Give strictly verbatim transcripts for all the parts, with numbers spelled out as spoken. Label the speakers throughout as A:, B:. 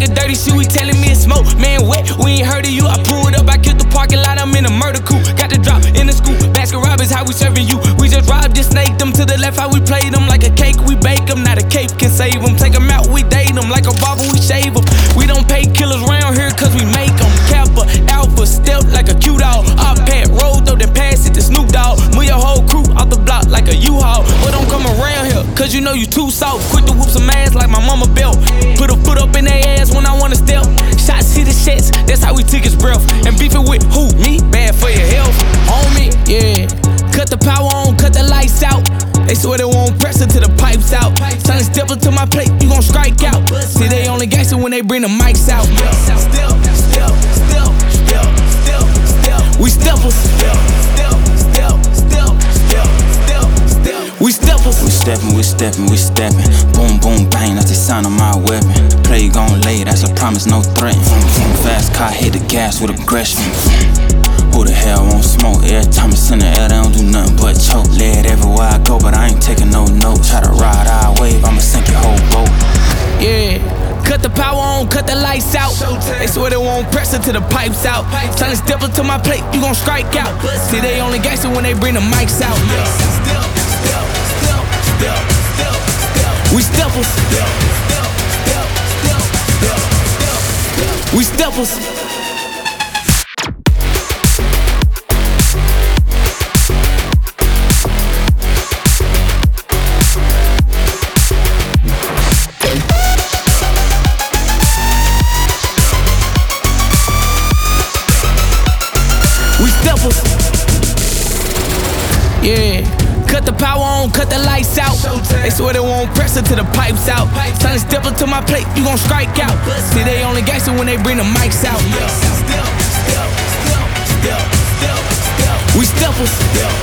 A: that dirty shit, we telling me it's smoke. Man, wet, we ain't heard of you. I pulled up, I killed the parking lot, I'm in a murder coupe. Got the drop in the scoop, Baskin Robbins, how we serving you. We just robbed, just snaked them to the left, how we played them. Like a cake, we bake them, not a cape can save them. Take them out, we date them, like a barber, we shave them. We don't pay killers round here, cause we make them. Kappa, Alpha, stealth like a Q-Dog. Our pad, roll though, then pass it to Snoop Dogg. Move your whole crew off the block like a U-Haul. But don't come around here, cause you know you too soft. Quick to whoop some ass like my mama belt. Put a foot up in their ass when I wanna step. Shots hit the shots, that's how we took his breath. And beefing with who? Me? Bad for your health. Homie, yeah. Cut the power on, cut the lights out. They swear they won't press it till the pipes out. Trying to step up to my plate, you gon' strike out. See, they only gangster when they bring the mics out. Step, step, step, step, step, step. We steppers. Step, step, step, step, step, step, step. We steppers.
B: We steppin', we steppin', we steppin'. Boom, boom, bang, that's the sound of my weapon. Play gon' lay, that's a promise, no threat. Fast car, hit the gas with aggression. Who the hell won't smoke? Every time it's in the air, they don't do nothing but choke. Lead everywhere I go, but I ain't taking no notes. Try to ride our wave, I'ma sink your whole boat.
A: Yeah, cut the power on, cut the lights out. They swear they won't press it till the pipes out. Tryna step up to my plate, you gon' strike out. See, they only gangster when they bring the mics out. We steppers. We steppers. Yeah, cut the power on, cut the lights out. They swear they won't press it till the pipes out. Tryna step up to my plate, you gon' strike out. See, they only gangster when they bring the mics out. We steppers.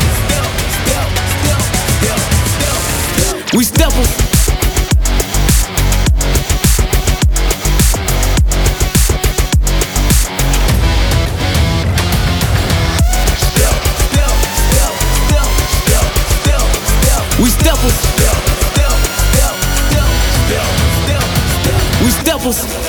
A: We steppers. We steppers. We steppers.